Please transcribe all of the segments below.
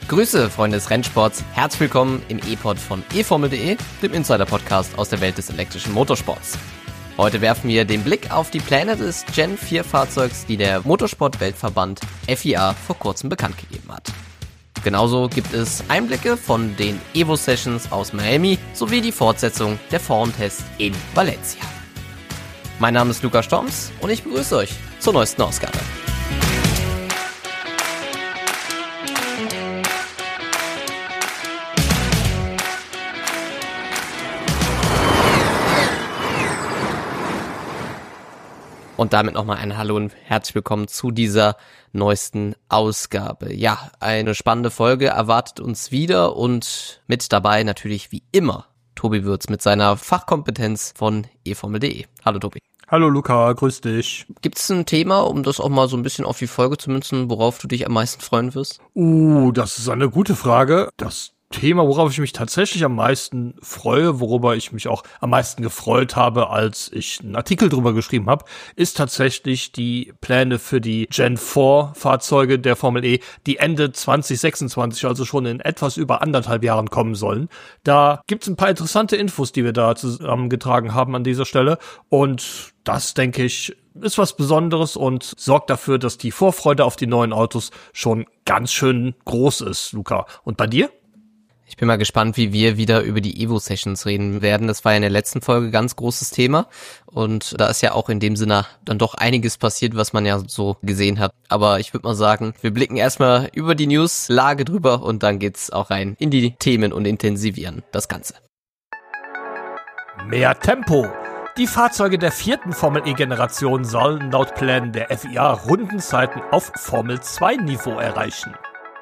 Grüße, Freunde des Rennsports. Herzlich willkommen im E-Pod von eFormel.de, dem Insider-Podcast aus der Welt des elektrischen Motorsports. Heute werfen wir den Blick auf die Pläne des Gen 4 Fahrzeugs, die der Motorsport-Weltverband FIA vor kurzem bekannt gegeben hat. Genauso gibt es Einblicke von den Evo-Sessions aus Miami sowie die Fortsetzung der Formtests in Valencia. Mein Name ist Lukas Storms und ich begrüße euch zur neuesten Ausgabe. Und damit nochmal ein Hallo und herzlich willkommen zu dieser neuesten Ausgabe. Ja, eine spannende Folge erwartet uns wieder und mit dabei natürlich wie immer Tobi Würz mit seiner Fachkompetenz von eFormel.de. Hallo Tobi. Hallo Luca, grüß dich. Gibt es ein Thema, um das auch mal so ein bisschen auf die Folge zu münzen, worauf du dich am meisten freuen wirst? Das ist eine gute Frage. Das Thema, worauf ich mich tatsächlich am meisten freue, worüber ich mich auch am meisten gefreut habe, als ich einen Artikel drüber geschrieben habe, ist tatsächlich die Pläne für die Gen 4 Fahrzeuge der Formel E, die Ende 2026, also schon in etwas über 1,5 Jahren kommen sollen. Da gibt's ein paar interessante Infos, die wir da zusammengetragen haben an dieser Stelle, und das, denke ich, ist was Besonderes und sorgt dafür, dass die Vorfreude auf die neuen Autos schon ganz schön groß ist, Luca. Und bei dir? Ich bin mal gespannt, wie wir wieder über die Evo-Sessions reden werden. Das war ja in der letzten Folge ganz großes Thema und da ist ja auch in dem Sinne dann doch einiges passiert, was man ja so gesehen hat. Aber ich würde mal sagen, wir blicken erstmal über die News-Lage drüber und dann geht's auch rein in die Themen und intensivieren das Ganze. Mehr Tempo. Die Fahrzeuge der 4. Formel-E-Generation sollen laut Plänen der FIA Rundenzeiten auf Formel-2-Niveau erreichen.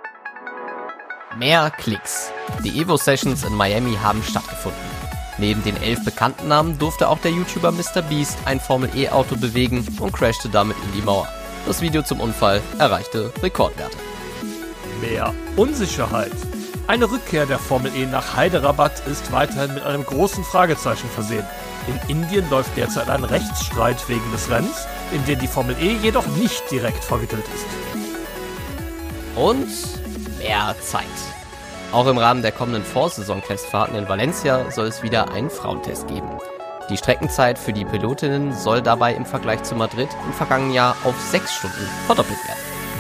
Mehr Klicks. Die Evo-Sessions in Miami haben stattgefunden. Neben den 11 bekannten Namen durfte auch der YouTuber MrBeast ein Formel-E-Auto bewegen und crashte damit in die Mauer. Das Video zum Unfall erreichte Rekordwerte. Mehr Unsicherheit. Eine Rückkehr der Formel E nach Hyderabad ist weiterhin mit einem großen Fragezeichen versehen. In Indien läuft derzeit ein Rechtsstreit wegen des Rennens, in den die Formel E jedoch nicht direkt verwickelt ist. Und mehr Zeit. Auch im Rahmen der kommenden Vorsaison-Testfahrten in Valencia soll es wieder einen Frauentest geben. Die Streckenzeit für die Pilotinnen soll dabei im Vergleich zu Madrid im vergangenen Jahr auf 6 Stunden verdoppelt werden.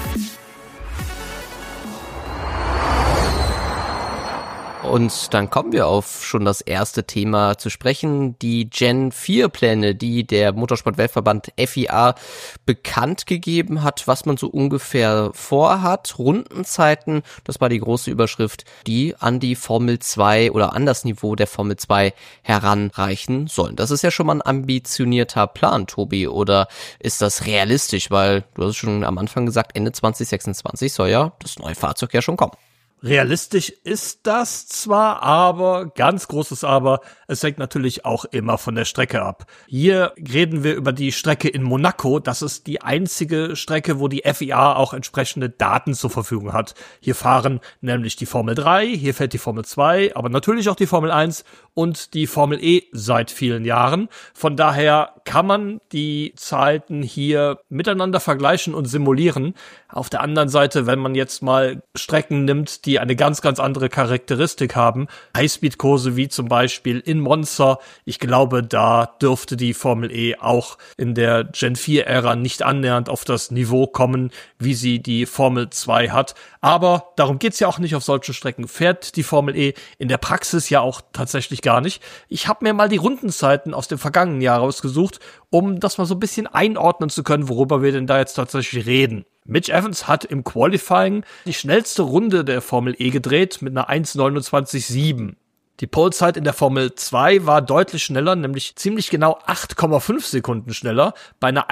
Und dann kommen wir auf schon das erste Thema zu sprechen, die Gen 4 Pläne, die der Motorsport-Weltverband FIA bekannt gegeben hat, was man so ungefähr vorhat. Rundenzeiten, das war die große Überschrift, die an die Formel 2 oder an das Niveau der Formel 2 heranreichen sollen. Das ist ja schon mal ein ambitionierter Plan, Tobi, oder ist das realistisch? Weil du hast schon am Anfang gesagt, Ende 2026 soll ja das neue Fahrzeug ja schon kommen. Realistisch ist das zwar, aber, ganz großes Aber, es hängt natürlich auch immer von der Strecke ab. Hier reden wir über die Strecke in Monaco. Das ist die einzige Strecke, wo die FIA auch entsprechende Daten zur Verfügung hat. Hier fahren nämlich die Formel 3, hier fährt die Formel 2, aber natürlich auch die Formel 1 und die Formel E seit vielen Jahren. Von daher kann man die Zeiten hier miteinander vergleichen und simulieren. Auf der anderen Seite, wenn man jetzt mal Strecken nimmt, die eine ganz, ganz andere Charakteristik haben, Highspeed-Kurse wie zum Beispiel in Monza, ich glaube, da dürfte die Formel E auch in der Gen 4-Ära nicht annähernd auf das Niveau kommen, wie sie die Formel 2 hat. Aber darum geht's ja auch nicht. Auf solchen Strecken fährt die Formel E in der Praxis ja auch tatsächlich gar nicht. Ich habe mir mal die Rundenzeiten aus dem vergangenen Jahr rausgesucht, um das mal so ein bisschen einordnen zu können, worüber wir denn da jetzt tatsächlich reden. Mitch Evans hat im Qualifying die schnellste Runde der Formel E gedreht mit einer 1:29,7. Die Polezeit in der Formel 2 war deutlich schneller, nämlich ziemlich genau 8,5 Sekunden schneller bei einer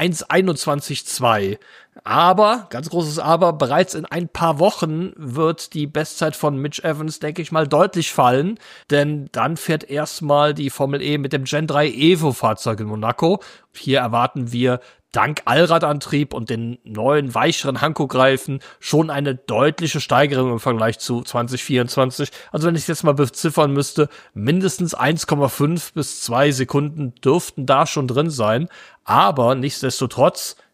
1:21,2. Aber, ganz großes Aber, bereits in ein paar Wochen wird die Bestzeit von Mitch Evans, denke ich mal, deutlich fallen, denn dann fährt erstmal die Formel E mit dem Gen 3 Evo-Fahrzeug in Monaco. Hier erwarten wir dank Allradantrieb und den neuen, weicheren Hankook-Reifen schon eine deutliche Steigerung im Vergleich zu 2024. Also wenn ich es jetzt mal beziffern müsste, mindestens 1,5 bis 2 Sekunden dürften da schon drin sein. Aber nichtsdestotrotz,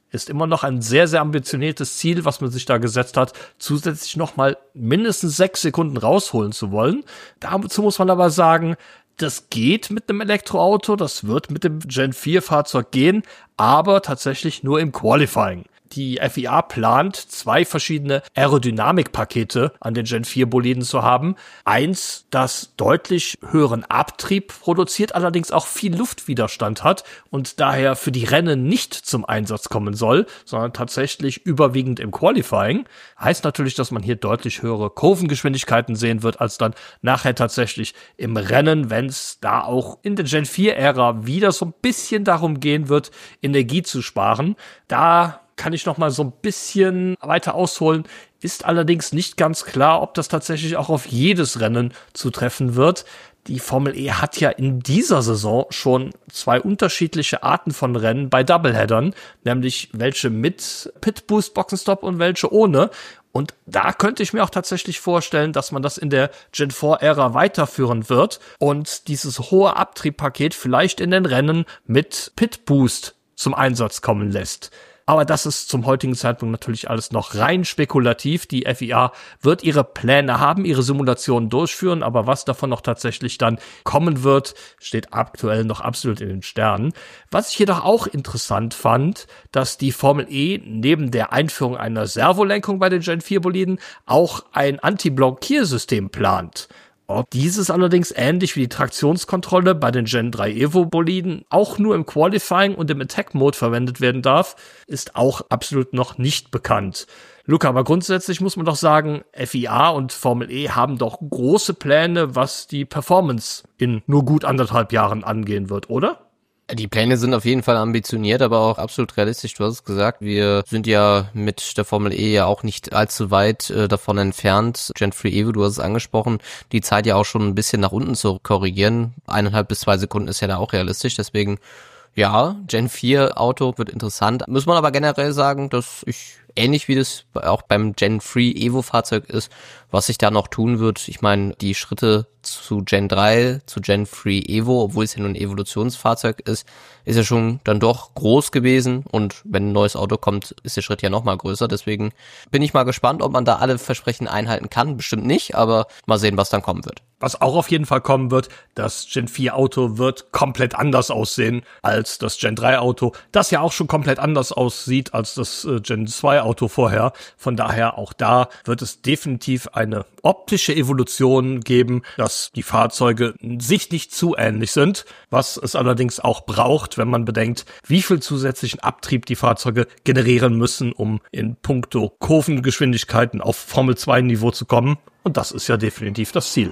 ist immer noch ein sehr, sehr ambitioniertes Ziel, was man sich da gesetzt hat, zusätzlich nochmal mindestens 6 Sekunden rausholen zu wollen. Dazu muss man aber sagen, das geht mit einem Elektroauto, das wird mit dem Gen 4 Fahrzeug gehen, aber tatsächlich nur im Qualifying. Die FIA plant 2 verschiedene Aerodynamikpakete an den Gen 4 Boliden zu haben. Eins, das deutlich höheren Abtrieb produziert, allerdings auch viel Luftwiderstand hat und daher für die Rennen nicht zum Einsatz kommen soll, sondern tatsächlich überwiegend im Qualifying. Heißt natürlich, dass man hier deutlich höhere Kurvengeschwindigkeiten sehen wird, als dann nachher tatsächlich im Rennen, wenn es da auch in der Gen 4-Ära wieder so ein bisschen darum gehen wird, Energie zu sparen. Da kann ich noch mal so ein bisschen weiter ausholen. Ist allerdings nicht ganz klar, ob das tatsächlich auch auf jedes Rennen zutreffen wird. Die Formel E hat ja in dieser Saison schon 2 unterschiedliche Arten von Rennen bei Doubleheadern, nämlich welche mit Pit Boost Boxenstopp und welche ohne. Und da könnte ich mir auch tatsächlich vorstellen, dass man das in der Gen 4-Ära weiterführen wird und dieses hohe Abtriebpaket vielleicht in den Rennen mit Pit Boost zum Einsatz kommen lässt. Aber das ist zum heutigen Zeitpunkt natürlich alles noch rein spekulativ. Die FIA wird ihre Pläne haben, ihre Simulationen durchführen, aber was davon noch tatsächlich dann kommen wird, steht aktuell noch absolut in den Sternen. Was ich jedoch auch interessant fand, dass die Formel E neben der Einführung einer Servolenkung bei den Gen 4 Boliden auch ein Anti-Blockiersystem plant. Ob dieses allerdings ähnlich wie die Traktionskontrolle bei den Gen 3 Evo Boliden auch nur im Qualifying und im Attack Mode verwendet werden darf, ist auch absolut noch nicht bekannt. Luca, aber grundsätzlich muss man doch sagen, FIA und Formel E haben doch große Pläne, was die Performance in nur gut 1,5 Jahren angehen wird, oder? Die Pläne sind auf jeden Fall ambitioniert, aber auch absolut realistisch. Du hast es gesagt, wir sind ja mit der Formel E ja auch nicht allzu weit davon entfernt. Gen 3 Evo, du hast es angesprochen, die Zeit ja auch schon ein bisschen nach unten zu korrigieren. 1,5 bis 2 Sekunden ist ja da auch realistisch, deswegen ja, Gen 4 Auto wird interessant. Muss man aber generell sagen, dass ich ähnlich wie das auch beim Gen 3 Evo Fahrzeug ist, was sich da noch tun wird. Ich meine, die Schritte zu Gen 3, zu Gen 3 Evo, obwohl es ja nur ein Evolutionsfahrzeug ist ja schon dann doch groß gewesen. Und wenn ein neues Auto kommt, ist der Schritt ja noch mal größer. Deswegen bin ich mal gespannt, ob man da alle Versprechen einhalten kann. Bestimmt nicht, aber mal sehen, was dann kommen wird. Was auch auf jeden Fall kommen wird, das Gen 4 Auto wird komplett anders aussehen als das Gen 3 Auto, das ja auch schon komplett anders aussieht als das Gen 2 Auto vorher. Von daher auch da wird es definitiv eine optische Evolution geben, dass die Fahrzeuge sich nicht zu ähnlich sind, was es allerdings auch braucht, wenn man bedenkt, wie viel zusätzlichen Abtrieb die Fahrzeuge generieren müssen, um in puncto Kurvengeschwindigkeiten auf Formel 2 Niveau zu kommen. Und das ist ja definitiv das Ziel.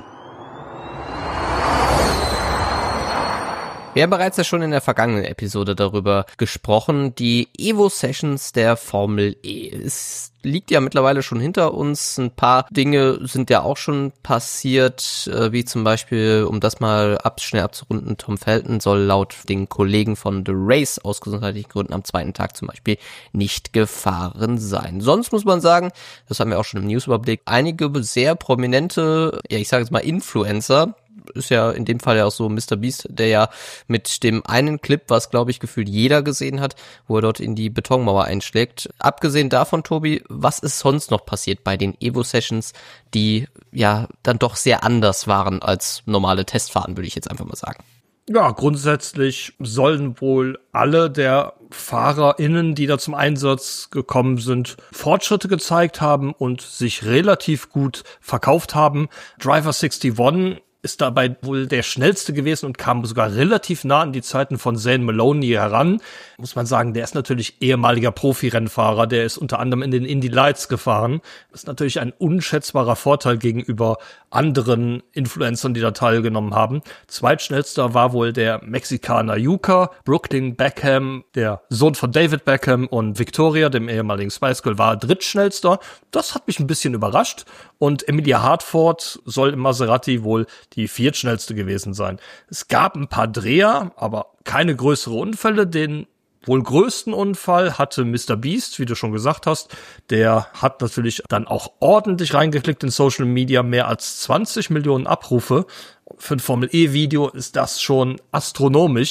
Wir haben bereits ja schon in der vergangenen Episode darüber gesprochen, die Evo-Sessions der Formel E. Es liegt ja mittlerweile schon hinter uns. Ein paar Dinge sind ja auch schon passiert, wie zum Beispiel, um das mal schnell abzurunden, Tom Felton soll laut den Kollegen von The Race aus gesundheitlichen Gründen am 2. Tag zum Beispiel nicht gefahren sein. Sonst muss man sagen, das haben wir auch schon im Newsüberblick, einige sehr prominente, ja ich sage jetzt mal Influencer, ist ja in dem Fall ja auch so Mr. Beast, der ja mit dem einen Clip, was glaube ich gefühlt jeder gesehen hat, wo er dort in die Betonmauer einschlägt. Abgesehen davon, Tobi, was ist sonst noch passiert bei den Evo-Sessions, die ja dann doch sehr anders waren als normale Testfahrten, würde ich jetzt einfach mal sagen. Ja, grundsätzlich sollen wohl alle der FahrerInnen, die da zum Einsatz gekommen sind, Fortschritte gezeigt haben und sich relativ gut verkauft haben. Driver 61 ist dabei wohl der schnellste gewesen und kam sogar relativ nah an die Zeiten von Zane Maloney heran. Muss man sagen, der ist natürlich ehemaliger Profi-Rennfahrer, der ist unter anderem in den Indy Lights gefahren. Das ist natürlich ein unschätzbarer Vorteil gegenüber anderen Influencern, die da teilgenommen haben. Zweitschnellster war wohl der Mexikaner Yuka, Brooklyn Beckham, der Sohn von David Beckham, und Victoria, dem ehemaligen Spice Girl, war drittschnellster. Das hat mich ein bisschen überrascht. Und Emilia Hartford soll im Maserati wohl die viertschnellste gewesen sein. Es gab ein paar Dreher, aber keine größere Unfälle. Den wohl größten Unfall hatte Mr. Beast, wie du schon gesagt hast. Der hat natürlich dann auch ordentlich reingeklickt in Social Media, mehr als 20 Millionen Abrufe. Für ein Formel-E-Video ist das schon astronomisch.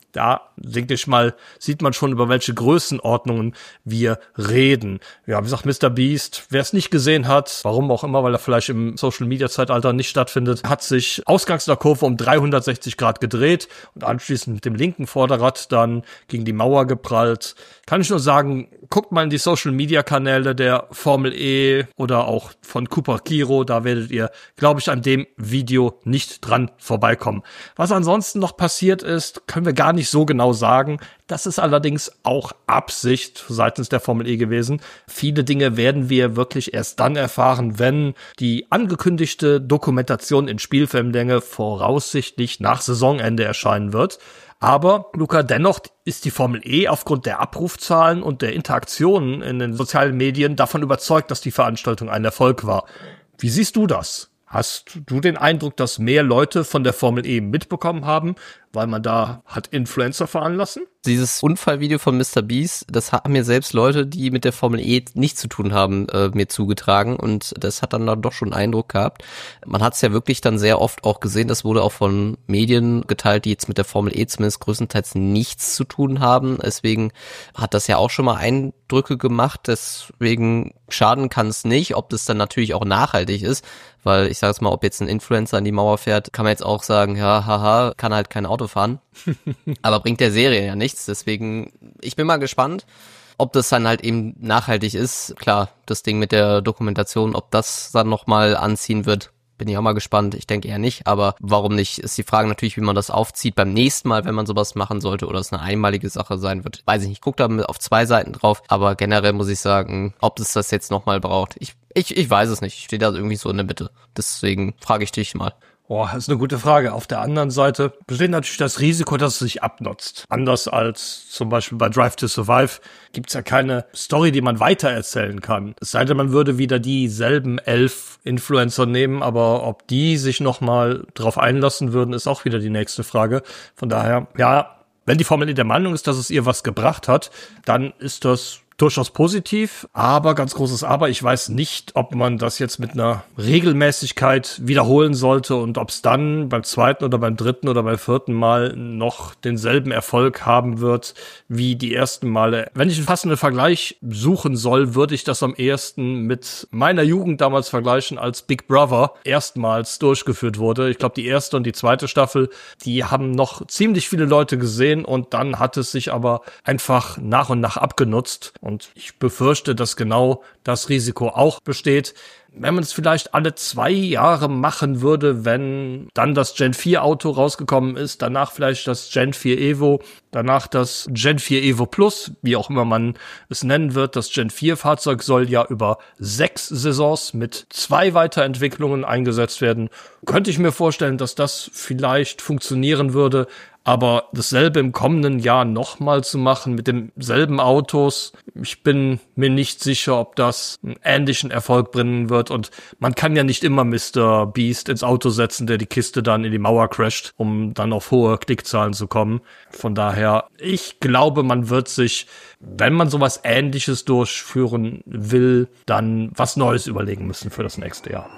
Da, denke ich mal, sieht man schon, über welche Größenordnungen wir reden. Ja, wie gesagt, Mr. Beast, wer es nicht gesehen hat, warum auch immer, weil er vielleicht im Social-Media-Zeitalter nicht stattfindet, hat sich ausgangs der Kurve um 360 Grad gedreht und anschließend mit dem linken Vorderrad dann gegen die Mauer geprallt. Kann ich nur sagen, guckt mal in die Social-Media-Kanäle der Formel E oder auch von Cooper Kiro, da werdet ihr, glaube ich, an dem Video nicht dran vorbeikommen. Was ansonsten noch passiert ist, können wir gar nicht so genau sagen. Das ist allerdings auch Absicht seitens der Formel E gewesen. Viele Dinge werden wir wirklich erst dann erfahren, wenn die angekündigte Dokumentation in Spielfilmlänge voraussichtlich nach Saisonende erscheinen wird. Aber, Luca, dennoch ist die Formel E aufgrund der Abrufzahlen und der Interaktionen in den sozialen Medien davon überzeugt, dass die Veranstaltung ein Erfolg war. Wie siehst du das? Hast du den Eindruck, dass mehr Leute von der Formel E mitbekommen haben, weil man da hat Influencer veranlassen? Dieses Unfallvideo von Mr. Beast, das haben mir selbst Leute, die mit der Formel E nichts zu tun haben, mir zugetragen, und das hat dann doch schon einen Eindruck gehabt. Man hat es ja wirklich dann sehr oft auch gesehen, das wurde auch von Medien geteilt, die jetzt mit der Formel E zumindest größtenteils nichts zu tun haben. Deswegen hat das ja auch schon mal Eindrücke gemacht, deswegen schaden kann es nicht, ob das dann natürlich auch nachhaltig ist, weil ich sage es mal, ob jetzt ein Influencer an die Mauer fährt, kann man jetzt auch sagen, ja, haha, kann halt kein Auto fahren, aber bringt der Serie ja nichts, deswegen, ich bin mal gespannt, ob das dann halt eben nachhaltig ist. Klar, das Ding mit der Dokumentation, ob das dann nochmal anziehen wird, bin ich auch mal gespannt. Ich denke eher nicht, aber warum nicht, ist die Frage natürlich, wie man das aufzieht beim nächsten Mal, wenn man sowas machen sollte, oder es eine einmalige Sache sein wird. Weiß ich nicht, ich gucke da auf 2 Seiten drauf, aber generell muss ich sagen, ob es das jetzt nochmal braucht. Ich weiß es nicht, ich stehe da irgendwie so in der Mitte. Deswegen frage ich dich mal. Das ist eine gute Frage. Auf der anderen Seite besteht natürlich das Risiko, dass es sich abnutzt. Anders als zum Beispiel bei Drive to Survive gibt's ja keine Story, die man weitererzählen kann. Es sei denn, man würde wieder dieselben 11 Influencer nehmen, aber ob die sich nochmal drauf einlassen würden, ist auch wieder die nächste Frage. Von daher, ja, wenn die Formel E der Meinung ist, dass es ihr was gebracht hat, dann ist das durchaus positiv, aber, ganz großes Aber, ich weiß nicht, ob man das jetzt mit einer Regelmäßigkeit wiederholen sollte und ob es dann beim 2. oder beim 3. oder beim 4. Mal noch denselben Erfolg haben wird wie die ersten Male. Wenn ich einen passenden Vergleich suchen soll, würde ich das am ehesten mit meiner Jugend damals vergleichen, als Big Brother erstmals durchgeführt wurde. Ich glaube, die erste und die zweite Staffel, die haben noch ziemlich viele Leute gesehen und dann hat es sich aber einfach nach und nach abgenutzt. Und ich befürchte, dass genau das Risiko auch besteht. Wenn man es vielleicht alle 2 Jahre machen würde, wenn dann das Gen 4 Auto rausgekommen ist, danach vielleicht das Gen 4 Evo, danach das Gen 4 Evo Plus, wie auch immer man es nennen wird. Das Gen 4 Fahrzeug soll ja über 6 Saisons mit 2 Weiterentwicklungen eingesetzt werden. Könnte ich mir vorstellen, dass das vielleicht funktionieren würde. Aber dasselbe im kommenden Jahr nochmal zu machen mit demselben Autos, ich bin mir nicht sicher, ob das einen ähnlichen Erfolg bringen wird. Und man kann ja nicht immer Mr. Beast ins Auto setzen, der die Kiste dann in die Mauer crasht, um dann auf hohe Klickzahlen zu kommen. Von daher, ich glaube, man wird sich, wenn man sowas Ähnliches durchführen will, dann was Neues überlegen müssen für das nächste Jahr.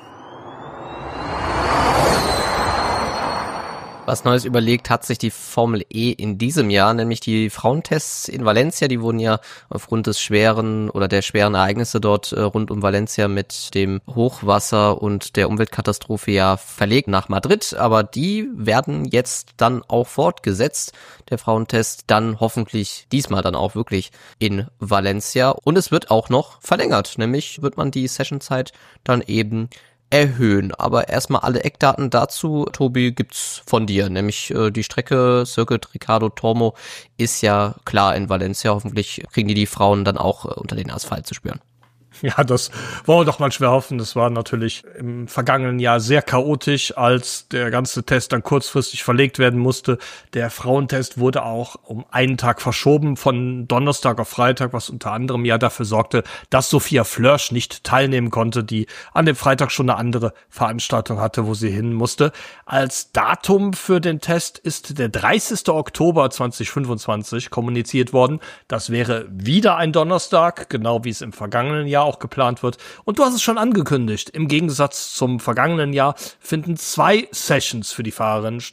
Was Neues überlegt hat sich die Formel E in diesem Jahr, nämlich die Frauentests in Valencia, die wurden ja aufgrund des schweren Ereignisse dort rund um Valencia mit dem Hochwasser und der Umweltkatastrophe ja verlegt nach Madrid, aber die werden jetzt dann auch fortgesetzt, der Frauentest dann hoffentlich diesmal dann auch wirklich in Valencia, und es wird auch noch verlängert, nämlich wird man die Sessionzeit dann eben erhöhen. Aber erstmal alle Eckdaten dazu, Tobi, gibt's von dir, nämlich die Strecke Circuit Ricardo Tormo ist ja klar in Valencia. Hoffentlich kriegen die Frauen dann auch unter den Asphalt zu spüren. Ja, das wollen wir doch mal schwer hoffen. Das war natürlich im vergangenen Jahr sehr chaotisch, als der ganze Test dann kurzfristig verlegt werden musste. Der Frauentest wurde auch um einen Tag verschoben, von Donnerstag auf Freitag, was unter anderem ja dafür sorgte, dass Sophia Flörsch nicht teilnehmen konnte, die an dem Freitag schon eine andere Veranstaltung hatte, wo sie hin musste. Als Datum für den Test ist der 30. Oktober 2025 kommuniziert worden. Das wäre wieder ein Donnerstag, genau wie es im vergangenen Jahr auch geplant wird. Und du hast es schon angekündigt. Im Gegensatz zum vergangenen Jahr finden 2 Sessions für die Fahrerinnen statt.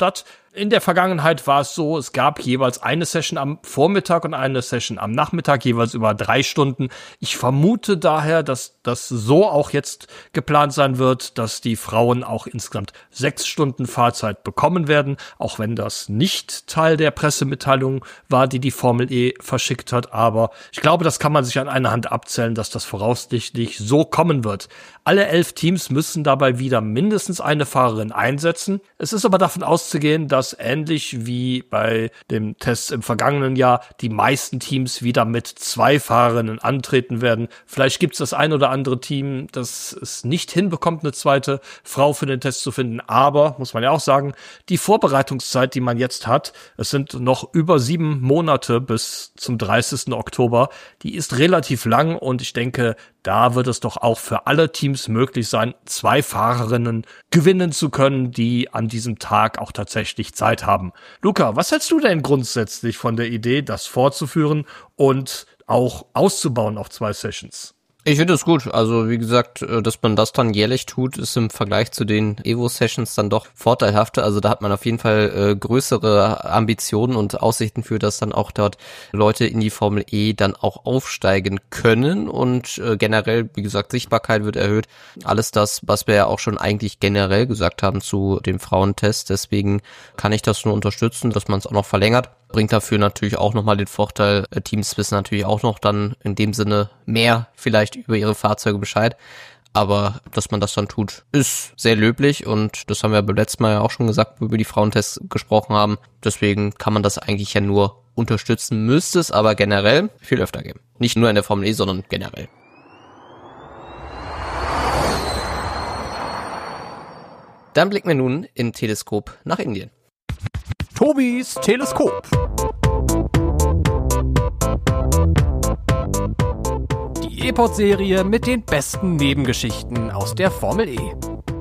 In der Vergangenheit war es so, es gab jeweils eine Session am Vormittag und eine Session am Nachmittag, jeweils über 3 Stunden. Ich vermute daher, dass das so auch jetzt geplant sein wird, dass die Frauen auch insgesamt 6 Stunden Fahrzeit bekommen werden, auch wenn das nicht Teil der Pressemitteilung war, die die Formel E verschickt hat. Aber ich glaube, das kann man sich an einer Hand abzählen, dass das voraussichtlich so kommen wird. Alle 11 Teams müssen dabei wieder mindestens eine Fahrerin einsetzen. Es ist aber davon auszugehen, dass ähnlich wie bei dem Test im vergangenen Jahr die meisten Teams wieder mit 2 Fahrerinnen antreten werden. Vielleicht gibt es das ein oder andere Team, das es nicht hinbekommt, eine zweite Frau für den Test zu finden. Aber, muss man ja auch sagen, die Vorbereitungszeit, die man jetzt hat, es sind noch über 7 Monate bis zum 30. Oktober, die ist relativ lang und ich denke, da wird es doch auch für alle Teams möglich sein, 2 Fahrerinnen gewinnen zu können, die an diesem Tag auch tatsächlich Zeit haben. Luca, was hältst du denn grundsätzlich von der Idee, das fortzuführen und auch auszubauen auf 2 Sessions? Ich finde es gut. Also wie gesagt, dass man das dann jährlich tut, ist im Vergleich zu den Evo-Sessions dann doch vorteilhafter. Also da hat man auf jeden Fall größere Ambitionen und Aussichten für, dass dann auch dort Leute in die Formel E dann auch aufsteigen können. Und generell, wie gesagt, Sichtbarkeit wird erhöht. Alles das, was wir ja auch schon eigentlich generell gesagt haben zu dem Frauentest. Deswegen kann ich das nur unterstützen, dass man es auch noch verlängert. Bringt dafür natürlich auch nochmal den Vorteil, Teams wissen natürlich auch noch dann in dem Sinne mehr vielleicht über ihre Fahrzeuge Bescheid. Aber dass man das dann tut, ist sehr löblich und das haben wir beim letzten Mal ja auch schon gesagt, wo wir über die Frauentests gesprochen haben. Deswegen kann man das eigentlich ja nur unterstützen, müsste es aber generell viel öfter geben. Nicht nur in der Formel E, sondern generell. Dann blicken wir nun im Teleskop nach Indien. Tobis Teleskop. Die E-Pod-Serie mit den besten Nebengeschichten aus der Formel E.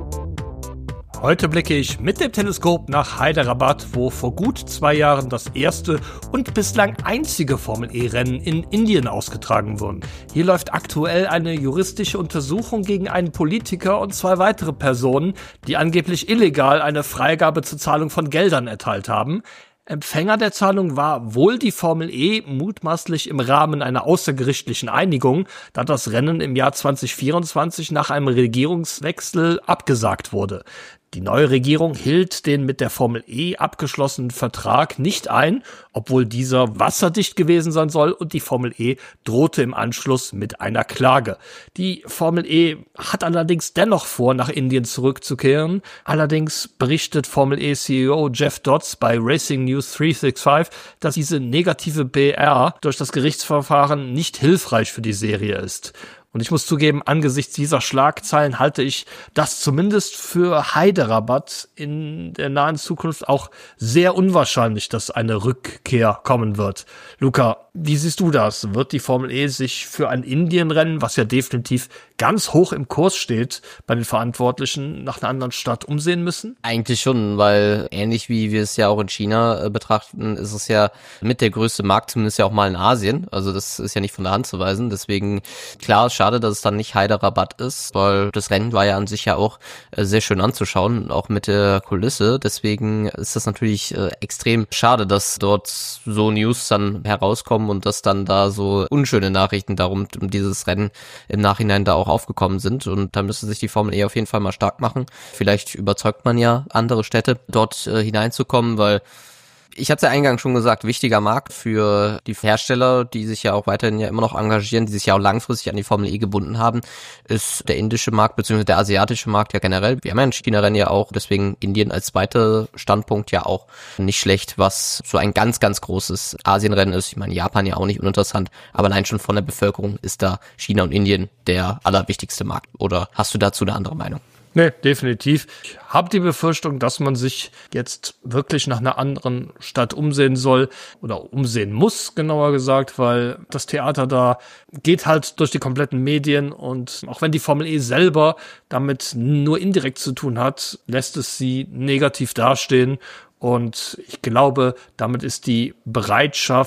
Heute blicke ich mit dem Teleskop nach Hyderabad, wo vor gut 2 Jahren das erste und bislang einzige Formel-E-Rennen in Indien ausgetragen wurden. Hier läuft aktuell eine juristische Untersuchung gegen einen Politiker und 2 weitere Personen, die angeblich illegal eine Freigabe zur Zahlung von Geldern erteilt haben. Empfänger der Zahlung war wohl die Formel E, mutmaßlich im Rahmen einer außergerichtlichen Einigung, da das Rennen im Jahr 2024 nach einem Regierungswechsel abgesagt wurde. Die neue Regierung hielt den mit der Formel E abgeschlossenen Vertrag nicht ein, obwohl dieser wasserdicht gewesen sein soll und die Formel E drohte im Anschluss mit einer Klage. Die Formel E hat allerdings dennoch vor, nach Indien zurückzukehren. Allerdings berichtet Formel E CEO Jeff Dodds bei Racing News 365, dass diese negative PR durch das Gerichtsverfahren nicht hilfreich für die Serie ist. Und ich muss zugeben, angesichts dieser Schlagzeilen halte ich das zumindest für Hyderabad in der nahen Zukunft auch sehr unwahrscheinlich, dass eine Rückkehr kommen wird. Luca, wie siehst du das? Wird die Formel E sich für ein Indienrennen, was ja definitiv ganz hoch im Kurs steht, bei den Verantwortlichen nach einer anderen Stadt umsehen müssen? Eigentlich schon, weil ähnlich wie wir es ja auch in China betrachten, ist es ja mit der größte Markt, zumindest ja auch mal in Asien. Also das ist ja nicht von der Hand zu weisen. Deswegen, klar, schade, dass es dann nicht Hyderabad ist, weil das Rennen war ja an sich ja auch sehr schön anzuschauen, auch mit der Kulisse. Deswegen ist das natürlich extrem schade, dass dort so News dann herauskommen und dass dann da so unschöne Nachrichten darum um dieses Rennen im Nachhinein da auch aufgekommen sind. Und da müsste sich die Formel E auf jeden Fall mal stark machen. Vielleicht überzeugt man ja andere Städte, dort hineinzukommen, weil ich hatte ja eingangs schon gesagt, wichtiger Markt für die Hersteller, die sich ja auch weiterhin ja immer noch engagieren, die sich ja auch langfristig an die Formel E gebunden haben, ist der indische Markt bzw. der asiatische Markt ja generell. Wir haben ja ein China-Rennen ja auch, deswegen Indien als zweiter Standpunkt ja auch nicht schlecht, was so ein ganz, ganz großes Asienrennen ist. Ich meine, Japan ja auch nicht uninteressant, aber allein schon von der Bevölkerung ist da China und Indien der allerwichtigste Markt. Oder hast du dazu eine andere Meinung? Nee, definitiv. Ich habe die Befürchtung, dass man sich jetzt wirklich nach einer anderen Stadt umsehen soll oder umsehen muss, genauer gesagt, weil das Theater da geht halt durch die kompletten Medien und auch wenn die Formel E selber damit nur indirekt zu tun hat, lässt es sie negativ dastehen. Und ich glaube, damit ist die Bereitschaft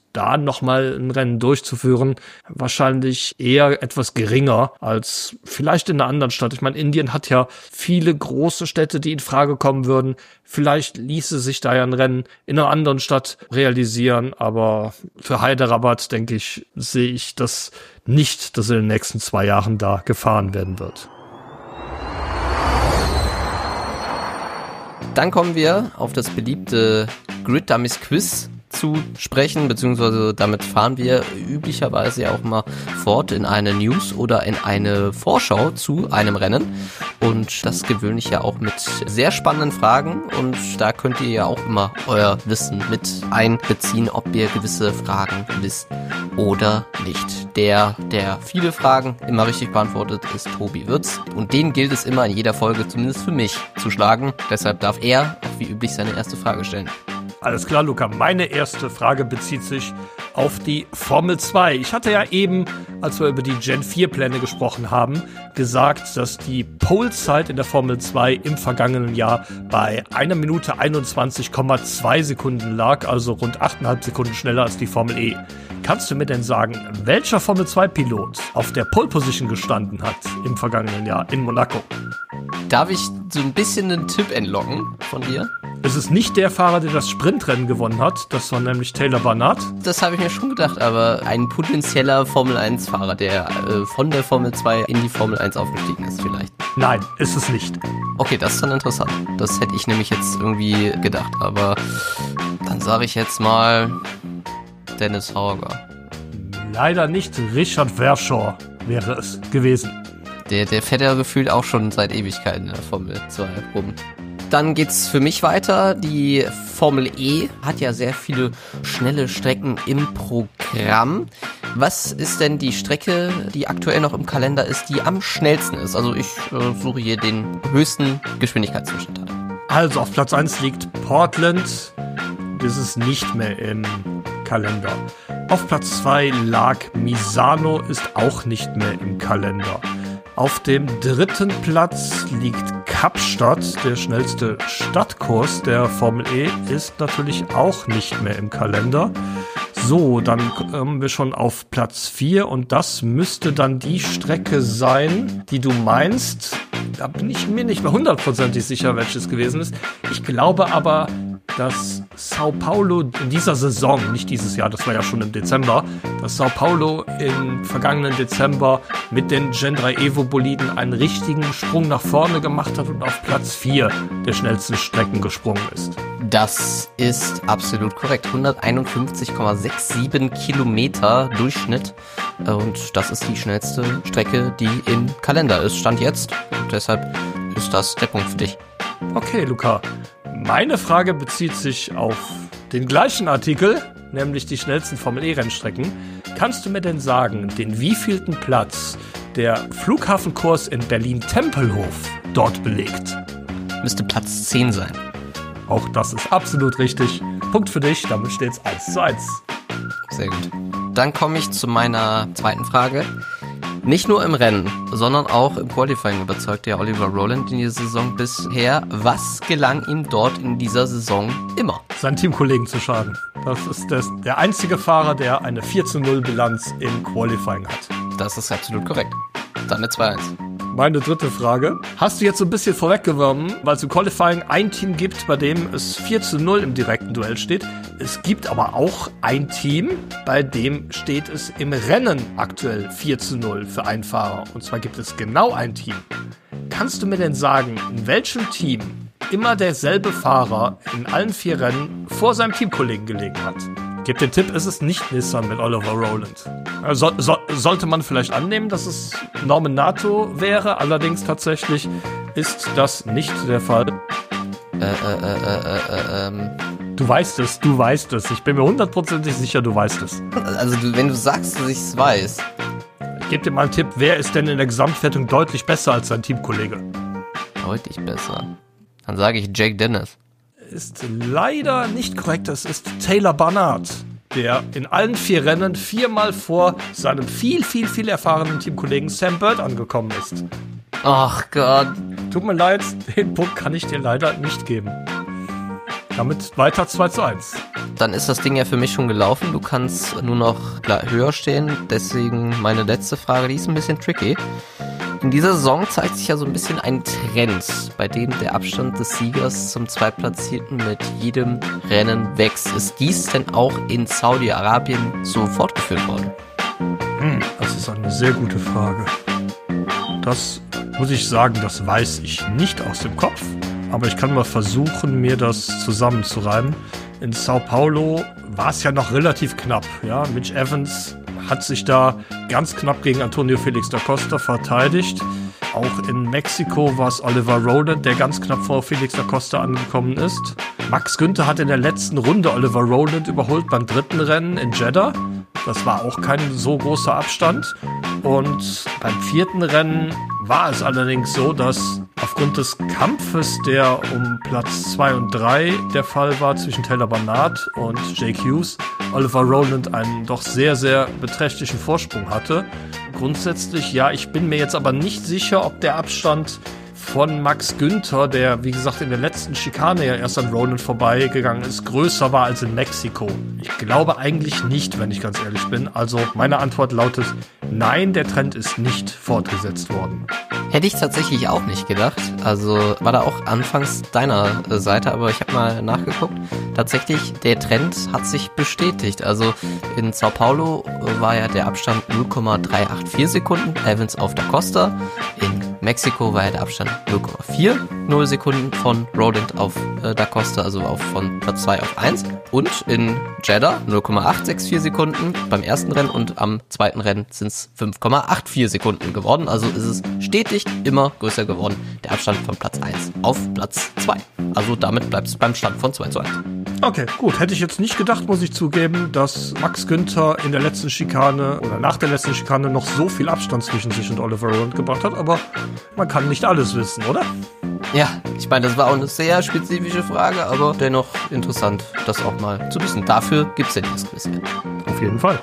da nochmal ein Rennen durchzuführen, wahrscheinlich eher etwas geringer als vielleicht in einer anderen Stadt. Ich meine, Indien hat ja viele große Städte, die in Frage kommen würden. Vielleicht ließe sich da ja ein Rennen in einer anderen Stadt realisieren, aber für Hyderabad, denke ich, sehe ich das nicht, dass in den nächsten 2 Jahren da gefahren werden wird. Dann kommen wir auf das beliebte Grid Dummies Quiz zu sprechen, beziehungsweise damit fahren wir üblicherweise ja auch mal fort in eine News oder in eine Vorschau zu einem Rennen und das gewöhnlich ja auch mit sehr spannenden Fragen und da könnt ihr ja auch immer euer Wissen mit einbeziehen, ob ihr gewisse Fragen wisst oder nicht. Der viele Fragen immer richtig beantwortet, ist Tobi Würz und den gilt es immer in jeder Folge, zumindest für mich, zu schlagen. Deshalb darf er auch wie üblich seine erste Frage stellen. Alles klar, Luca. Meine erste Frage bezieht sich auf die Formel 2. Ich hatte ja eben, als wir über die Gen 4 Pläne gesprochen haben, gesagt, dass die Polezeit in der Formel 2 im vergangenen Jahr bei 1 Minute 21,2 Sekunden lag, also rund 8,5 Sekunden schneller als die Formel E. Kannst du mir denn sagen, welcher Formel 2 Pilot auf der Pole Position gestanden hat im vergangenen Jahr in Monaco? Darf ich so ein bisschen einen Tipp entlocken von dir? Es ist nicht der Fahrer, der das Sprintrennen gewonnen hat. Das war nämlich Taylor Barnard. Das habe ich mir schon gedacht, aber ein potenzieller Formel-1-Fahrer, der von der Formel 2 in die Formel 1 aufgestiegen ist vielleicht. Nein, ist es nicht. Okay, das ist dann interessant. Das hätte ich nämlich jetzt irgendwie gedacht, aber dann sage ich jetzt mal Dennis Hauger. Leider nicht. Richard Verschoor wäre es gewesen. Der fährt ja gefühlt auch schon seit Ewigkeiten in der Formel 2 rum. Dann geht's für mich weiter. Die Formel E hat ja sehr viele schnelle Strecken im Programm. Was ist denn die Strecke, die aktuell noch im Kalender ist, die am schnellsten ist? Also ich suche hier den höchsten Geschwindigkeitszustand. Also auf Platz 1 liegt Portland. Das ist nicht mehr im Kalender. Auf Platz 2 lag Misano, ist auch nicht mehr im Kalender. Auf dem 3. Platz liegt Kapstadt, der schnellste Stadtkurs der Formel E, ist natürlich auch nicht mehr im Kalender. So, dann kommen wir schon auf Platz 4 und das müsste dann die Strecke sein, die du meinst. Da bin ich mir nicht mehr 100% sicher, welches gewesen ist. Ich glaube aber, dass Sao Paulo in dieser Saison, nicht dieses Jahr, das war ja schon im Dezember, dass Sao Paulo im vergangenen Dezember mit den Gen 3 Evo Boliden einen richtigen Sprung nach vorne gemacht hat und auf Platz 4 der schnellsten Strecken gesprungen ist. Das ist absolut korrekt. 151,67 Kilometer Durchschnitt. Und das ist die schnellste Strecke, die im Kalender ist. Stand jetzt. Und deshalb ist das der Punkt für dich. Okay, Luca. Meine Frage bezieht sich auf den gleichen Artikel, nämlich die schnellsten Formel-E-Rennstrecken. Kannst du mir denn sagen, den wievielten Platz der Flughafenkurs in Berlin-Tempelhof dort belegt? Müsste Platz 10 sein. Auch das ist absolut richtig. Punkt für dich, damit steht es 1:1. Sehr gut. Dann komme ich zu meiner zweiten Frage. Nicht nur im Rennen, sondern auch im Qualifying überzeugte ja Oliver Rowland in dieser Saison bisher. Was gelang ihm dort in dieser Saison immer? Seinen Teamkollegen zu schlagen. Das ist der einzige Fahrer, der eine 4:0 Bilanz im Qualifying hat. Das ist absolut korrekt. Damit 2:1. Meine dritte Frage. Hast du jetzt so ein bisschen vorweggenommen, weil es im Qualifying ein Team gibt, bei dem es 4:0 im direkten Duell steht. Es gibt aber auch ein Team, bei dem steht es im Rennen aktuell 4:0 für einen Fahrer. Und zwar gibt es genau ein Team. Kannst du mir denn sagen, in welchem Team immer derselbe Fahrer in allen 4 Rennen vor seinem Teamkollegen gelegen hat? Gib den Tipp, es ist nicht Nissan mit Oliver Rowland. Sollte man vielleicht annehmen, dass es Norman Nato wäre, allerdings tatsächlich ist das nicht der Fall. Du weißt es. Ich bin mir 100% sicher, du weißt es. Also wenn du sagst, dass ich es weiß. Ich gebe dir mal einen Tipp, wer ist denn in der Gesamtwertung deutlich besser als sein Teamkollege? Deutlich besser. Dann sage ich Jake Dennis. Ist leider nicht korrekt, das ist Taylor Barnard, der in allen 4 Rennen 4-mal vor seinem viel erfahrenen Teamkollegen Sam Bird angekommen ist. Ach Gott. Tut mir leid, den Punkt kann ich dir leider nicht geben. Damit weiter 2:1. Dann ist das Ding ja für mich schon gelaufen. Du kannst nur noch höher stehen. Deswegen meine letzte Frage, die ist ein bisschen tricky. In dieser Saison zeigt sich ja so ein bisschen ein Trend, bei dem der Abstand des Siegers zum Zweitplatzierten mit jedem Rennen wächst. Ist dies denn auch in Saudi-Arabien so fortgeführt worden? Das ist eine sehr gute Frage. Das muss ich sagen, das weiß ich nicht aus dem Kopf. Aber ich kann mal versuchen, mir das zusammenzureimen. In Sao Paulo war es ja noch relativ knapp. Ja, Mitch Evans hat sich da ganz knapp gegen Antonio Felix da Costa verteidigt. Auch in Mexiko war es Oliver Rowland, der ganz knapp vor Felix da Costa angekommen ist. Max Günther hat in der letzten Runde Oliver Rowland überholt beim 3. Rennen in Jeddah. Das war auch kein so großer Abstand. Und beim 4. Rennen war es allerdings so, dass aufgrund des Kampfes, der um Platz 2 und 3 der Fall war zwischen Taylor Barnard und Jake Hughes, Oliver Rowland einen doch sehr, sehr beträchtlichen Vorsprung hatte. Grundsätzlich, ja, ich bin mir jetzt aber nicht sicher, ob der Abstand von Max Günther, der, wie gesagt, in der letzten Schikane ja erst an Rowland vorbeigegangen ist, größer war als in Mexiko. Ich glaube eigentlich nicht, wenn ich ganz ehrlich bin. Also meine Antwort lautet, nein, der Trend ist nicht fortgesetzt worden. Hätte ich tatsächlich auch nicht gedacht. Also war da auch anfangs deiner Seite, aber ich habe mal nachgeguckt. Tatsächlich, der Trend hat sich bestätigt. Also in Sao Paulo war ja der Abstand 0,384 Sekunden, Evans auf da Costa. In Mexiko war ja der Abstand 0,40 Sekunden von Rowland auf da Costa, also von Platz 2 auf 1. Und in Jeddah 0,864 Sekunden beim ersten Rennen und am zweiten Rennen sind es 5,84 Sekunden geworden. Also ist es stetig immer größer geworden, der Abstand von Platz 1 auf Platz 2. Also damit bleibt es beim Stand von 2:1. Okay, gut. Hätte ich jetzt nicht gedacht, muss ich zugeben, dass Max Günther in der letzten Schikane oder nach der letzten Schikane noch so viel Abstand zwischen sich und Oliver Rowland gebracht hat, aber man kann nicht alles wissen, oder? Ja, ich meine, das war auch eine sehr spezifische Frage, aber dennoch interessant, das auch mal zu wissen. Dafür gibt's ja dieses Quiz hier. Auf jeden Fall.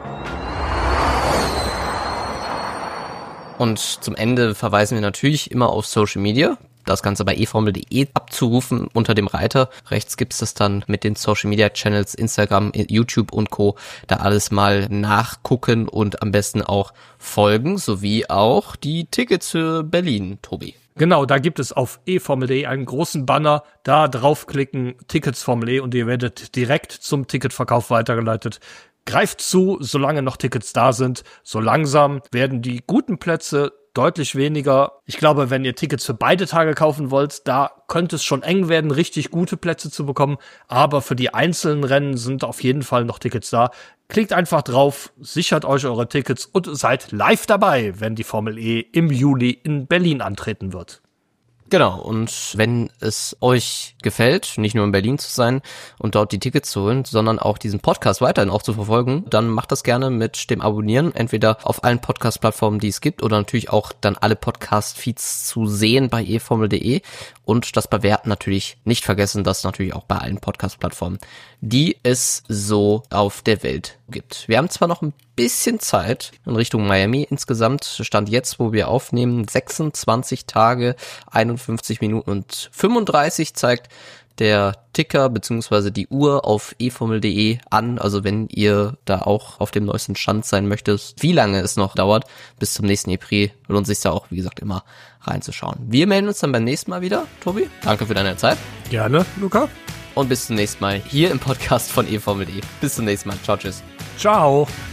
Und zum Ende verweisen wir natürlich immer auf Social Media. Das Ganze bei eFormel.de abzurufen unter dem Reiter. Rechts gibt's das dann mit den Social Media Channels, Instagram, YouTube und Co. Da alles mal nachgucken und am besten auch folgen, sowie auch die Tickets für Berlin, Tobi. Genau, da gibt es auf eFormel.de einen großen Banner, da draufklicken, Tickets Formel E und ihr werdet direkt zum Ticketverkauf weitergeleitet. Greift zu, solange noch Tickets da sind. So langsam werden die guten Plätze deutlich weniger. Ich glaube, wenn ihr Tickets für beide Tage kaufen wollt, da könnte es schon eng werden, richtig gute Plätze zu bekommen. Aber für die einzelnen Rennen sind auf jeden Fall noch Tickets da. Klickt einfach drauf, sichert euch eure Tickets und seid live dabei, wenn die Formel E im Juli in Berlin antreten wird. Genau, und wenn es euch gefällt, nicht nur in Berlin zu sein und dort die Tickets zu holen, sondern auch diesen Podcast weiterhin auch zu verfolgen, dann macht das gerne mit dem Abonnieren, entweder auf allen Podcast-Plattformen, die es gibt, oder natürlich auch dann alle Podcast-Feeds zu sehen bei eFormel.de und das Bewerten natürlich nicht vergessen, das natürlich auch bei allen Podcast-Plattformen, die es so auf der Welt gibt. Wir haben zwar noch ein bisschen Zeit in Richtung Miami. Insgesamt stand jetzt, wo wir aufnehmen, 26 Tage, 51 Minuten und 35 zeigt der Ticker bzw. die Uhr auf eFormel.de an. Also wenn ihr da auch auf dem neuesten Stand sein möchtet, wie lange es noch dauert bis zum nächsten E-Prix, lohnt sich da auch, wie gesagt, immer reinzuschauen. Wir melden uns dann beim nächsten Mal wieder, Tobi. Danke für deine Zeit. Gerne, Luca. Und bis zum nächsten Mal hier im Podcast von eFormel.de. Bis zum nächsten Mal. Ciao, tschüss. Ciao.